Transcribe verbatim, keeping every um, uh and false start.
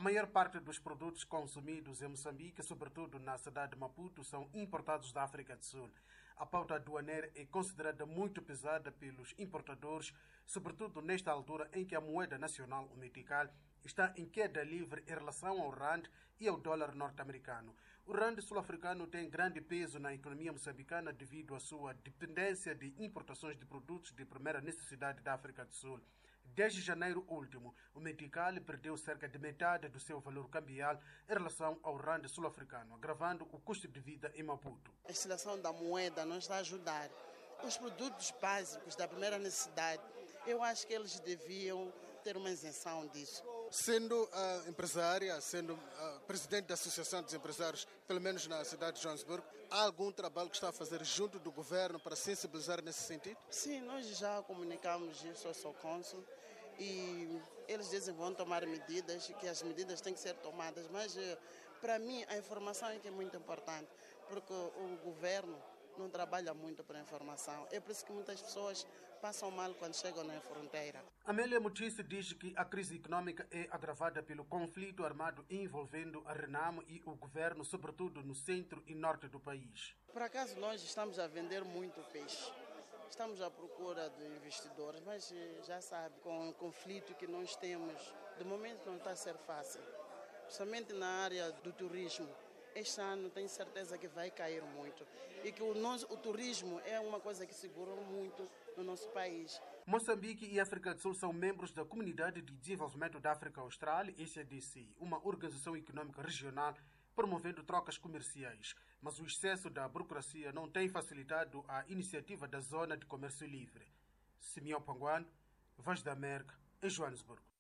maior parte dos produtos consumidos em Moçambique, sobretudo na cidade de Maputo, são importados da África do Sul. A pauta aduaneira é considerada muito pesada pelos importadores, sobretudo nesta altura em que a moeda nacional, o metical, está em queda livre em relação ao rand e ao dólar norte-americano. O rand sul-africano tem grande peso na economia moçambicana devido à sua dependência de importações de produtos de primeira necessidade da África do Sul. Desde janeiro último, o metical perdeu cerca de metade do seu valor cambial em relação ao rand sul-africano, agravando o custo de vida em Maputo. A oscilação da moeda não está a ajudar. Os produtos básicos da primeira necessidade, eu acho que eles deviam ter uma isenção disso. Sendo uh, empresária, sendo uh, presidente da Associação dos Empresários, pelo menos na cidade de Joanesburgo, há algum trabalho que está a fazer junto do governo para sensibilizar nesse sentido? Sim, nós já comunicamos isso ao Socônsul e eles dizem que vão tomar medidas, que as medidas têm que ser tomadas, mas para mim a informação é que é muito importante, porque o governo não trabalha muito para a informação. É por isso que muitas pessoas passam mal quando chegam na fronteira. Amélia Mutice diz que a crise econômica é agravada pelo conflito armado envolvendo a Renamo e o governo, sobretudo no centro e norte do país. Por acaso nós estamos a vender muito peixe. Estamos à procura de investidores, mas já sabe, com o conflito que nós temos, de momento não está a ser fácil. Principalmente na área do turismo. Este ano tenho certeza que vai cair muito e que o, nosso, o turismo é uma coisa que segurou muito no nosso país. Moçambique e África do Sul são membros da Comunidade de Desenvolvimento da África Austral, E C D C, uma organização econômica regional promovendo trocas comerciais. Mas o excesso da burocracia não tem facilitado a iniciativa da Zona de Comércio Livre. Simeão Panguano, Voz da América, em Joanesburgo.